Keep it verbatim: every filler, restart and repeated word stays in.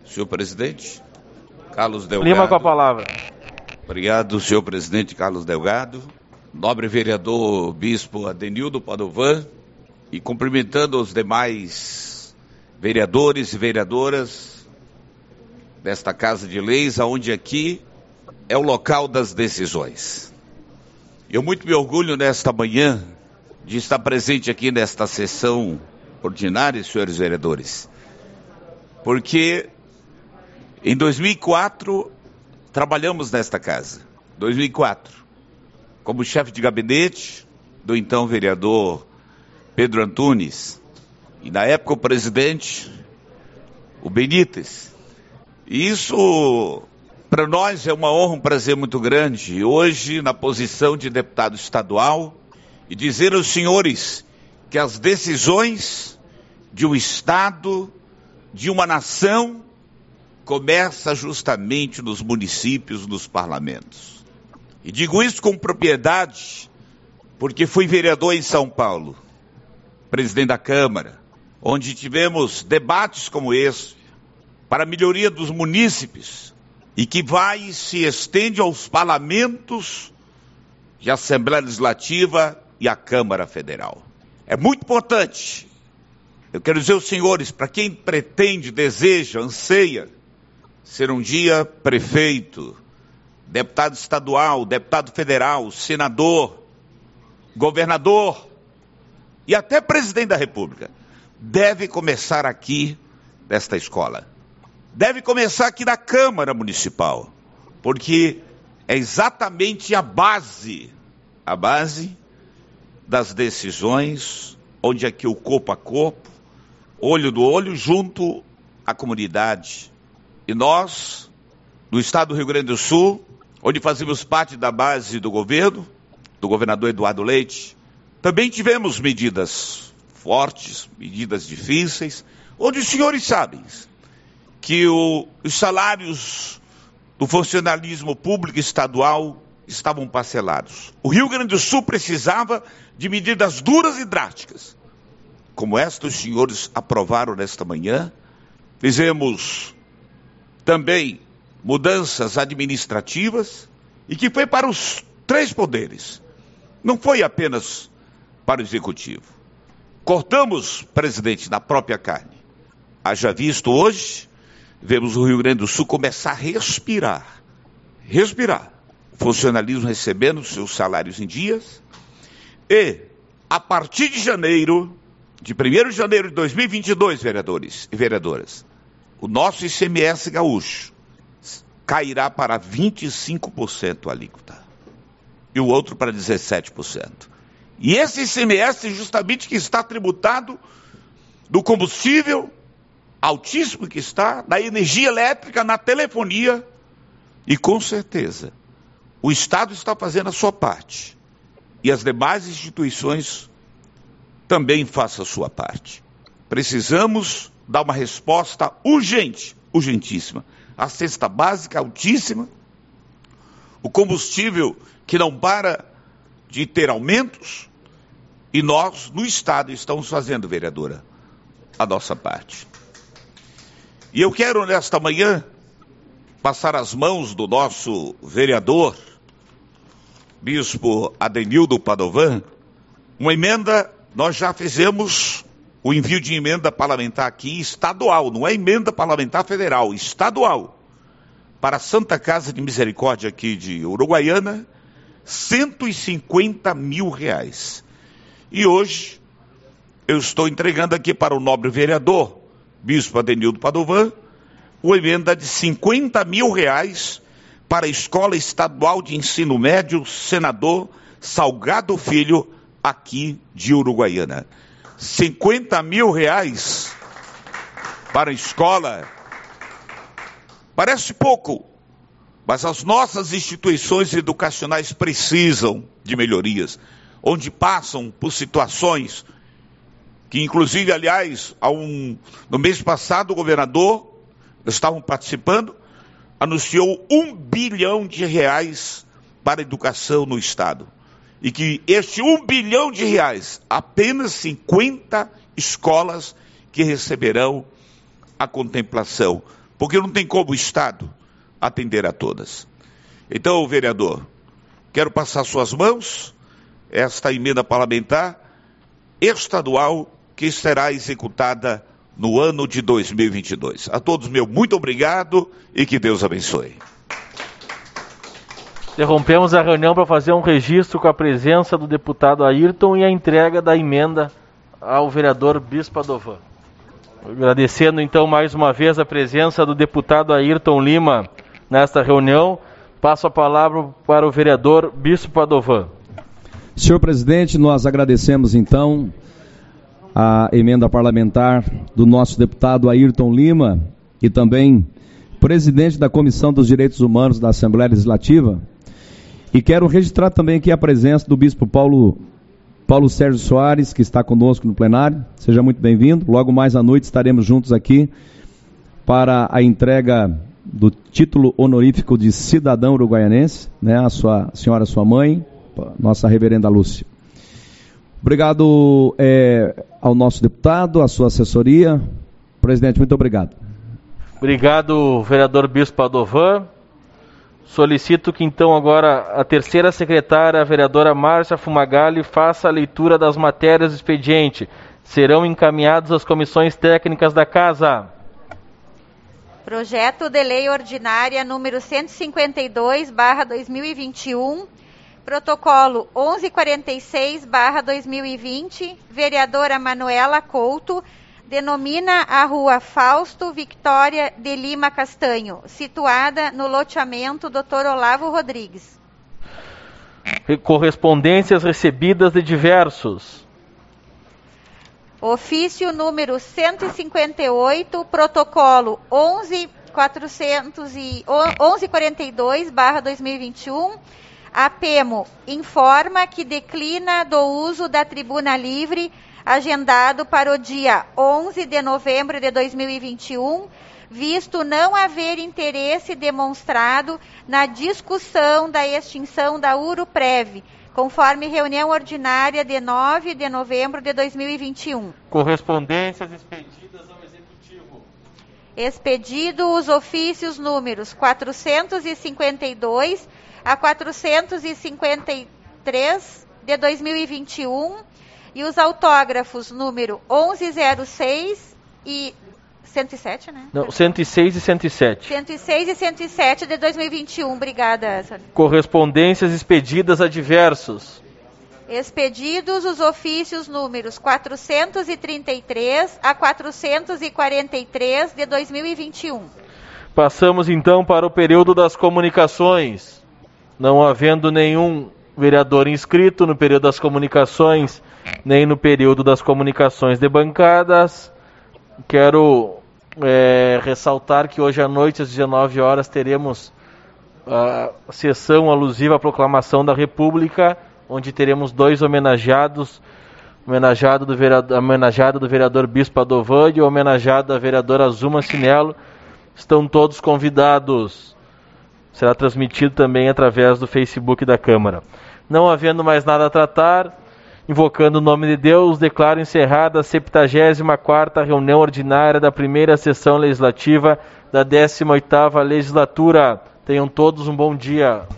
senhor presidente. Carlos Delgado. Lima com a palavra. Obrigado, senhor presidente Carlos Delgado. Nobre vereador Bispo Adenildo Padovan. E cumprimentando os demais vereadores e vereadoras desta Casa de Leis, onde aqui é o local das decisões. Eu muito me orgulho nesta manhã de estar presente aqui nesta sessão ordinária, senhores vereadores, porque em dois mil e quatro trabalhamos nesta casa, dois mil e quatro, como chefe de gabinete do então vereador Pedro Antunes, e na época o presidente, o Benítez. E isso, para nós, é uma honra, um prazer muito grande, hoje, na posição de deputado estadual, e dizer aos senhores que as decisões de um Estado, de uma nação, começam justamente nos municípios, nos parlamentos. E digo isso com propriedade, porque fui vereador em São Paulo, presidente da Câmara, onde tivemos debates como esse, para a melhoria dos munícipes, e que vai e se estende aos parlamentos de Assembleia Legislativa e a Câmara Federal. É muito importante, eu quero dizer aos senhores, para quem pretende, deseja, anseia ser um dia prefeito, deputado estadual, deputado federal, senador, governador e até presidente da República, deve começar aqui nesta escola. Deve começar aqui na Câmara Municipal, porque é exatamente a base, a base das decisões, onde aqui o corpo a corpo, olho no olho, junto à comunidade. E nós, do estado do Rio Grande do Sul, onde fazemos parte da base do governo, do governador Eduardo Leite, também tivemos medidas fortes, medidas difíceis, onde os senhores sabem que o, os salários do funcionalismo público estadual estavam parcelados. O Rio Grande do Sul precisava de medidas duras e drásticas, como esta os senhores aprovaram nesta manhã. Fizemos também mudanças administrativas e que foi para os três poderes, não foi apenas para o executivo. Cortamos, presidente, na própria carne. Haja visto hoje, vemos o Rio Grande do Sul começar a respirar, respirar, o funcionalismo recebendo seus salários em dias, e a partir de janeiro, de primeiro de janeiro de dois mil e vinte e dois, vereadores e vereadoras, o nosso I C M S gaúcho cairá para vinte e cinco por cento a alíquota, e o outro para dezessete por cento. E esse I C M S justamente que está tributado do combustível altíssimo que está, na energia elétrica, na telefonia, e com certeza o Estado está fazendo a sua parte, e as demais instituições também façam a sua parte. Precisamos dar uma resposta urgente, urgentíssima. A cesta básica altíssima, o combustível que não para de ter aumentos, e nós, no Estado, estamos fazendo, vereadora, a nossa parte. E eu quero, nesta manhã, passar as mãos do nosso vereador, Bispo Adenildo Padovan, uma emenda. Nós já fizemos o envio de emenda parlamentar aqui, estadual, não é emenda parlamentar federal, estadual, para a Santa Casa de Misericórdia aqui de Uruguaiana, cento e cinquenta mil reais. E hoje eu estou entregando aqui para o nobre vereador, Bispo Adenildo Padovan, uma emenda de cinquenta mil reais para a Escola Estadual de Ensino Médio Senador Salgado Filho, aqui de Uruguaiana. cinquenta mil reais para a escola. Parece pouco, mas as nossas instituições educacionais precisam de melhorias, onde passam por situações que, inclusive, aliás, há um, no mês passado, o governador, estavam participando, anunciou um bilhão de reais para a educação no Estado. E que este um bilhão de reais, apenas cinquenta escolas que receberão a contemplação porque não tem como o Estado atender a todas. Então, vereador, quero passar suas mãos esta emenda parlamentar estadual que será executada no ano de dois mil e vinte e dois. A todos, meu muito obrigado e que Deus abençoe. Interrompemos a reunião para fazer um registro com a presença do deputado Ayrton e a entrega da emenda ao vereador Bispo Padovan. Agradecendo então mais uma vez a presença do deputado Ayrton Lima nesta reunião, passo a palavra para o vereador Bispo Padovan. Senhor presidente, nós agradecemos então a emenda parlamentar do nosso deputado Ayrton Lima e também presidente da Comissão dos Direitos Humanos da Assembleia Legislativa. E quero registrar também aqui a presença do bispo Paulo, Paulo Sérgio Soares, que está conosco no plenário. Seja muito bem-vindo. Logo mais à noite estaremos juntos aqui para a entrega do título honorífico de cidadão uruguaianense, né, a sua a senhora, sua mãe, nossa reverenda Lúcia. Obrigado é, ao nosso deputado, à sua assessoria. Presidente, muito obrigado. Obrigado, vereador Bispo Padovan. Solicito que então agora a terceira secretária, a vereadora Márcia Fumagalli, faça a leitura das matérias do expediente. Serão encaminhados às comissões técnicas da Casa. Projeto de Lei Ordinária número cento e cinquenta e dois barra dois mil e vinte e um, protocolo onze e quarenta e seis barra dois mil e vinte, vereadora Manuela Couto, denomina a rua Fausto Victória de Lima Castanho, situada no loteamento doutor Olavo Rodrigues. Correspondências recebidas de diversos. Ofício número cento e cinquenta e oito, protocolo onze e quarenta e dois barra dois mil e vinte e um, a PEMO informa que declina do uso da tribuna livre agendado para o dia onze de novembro de dois mil e vinte e um, visto não haver interesse demonstrado na discussão da extinção da Uruprev, conforme reunião ordinária de nove de novembro de dois mil e vinte e um. Correspondências expedidas ao Executivo. Expedido os ofícios números quatrocentos e cinquenta e dois a quatrocentos e cinquenta e três de dois mil e vinte e um, e os autógrafos número onze zero seis e cento e sete, né? Não, cento e seis e cento e sete. cento e seis e cento e sete de dois mil e vinte e um. Obrigada, Sônia. Correspondências expedidas a diversos. Expedidos os ofícios números quatrocentos e trinta e três a quatrocentos e quarenta e três de dois mil e vinte e um. Passamos então para o período das comunicações. Não havendo nenhum vereador inscrito no período das comunicações, nem no período das comunicações de bancadas, quero é, ressaltar que hoje à noite, às dezenove horas, teremos a sessão alusiva à proclamação da República, onde teremos dois homenageados, homenageado do vereador, homenageado do vereador Bispo Padovan e o homenageado da vereadora Zuma Cinello. Estão todos convidados. Será transmitido também através do Facebook da Câmara. Não havendo mais nada a tratar, invocando o nome de Deus, declaro encerrada a septuagésima quarta reunião ordinária da primeira sessão legislativa da décima oitava legislatura. Tenham todos um bom dia.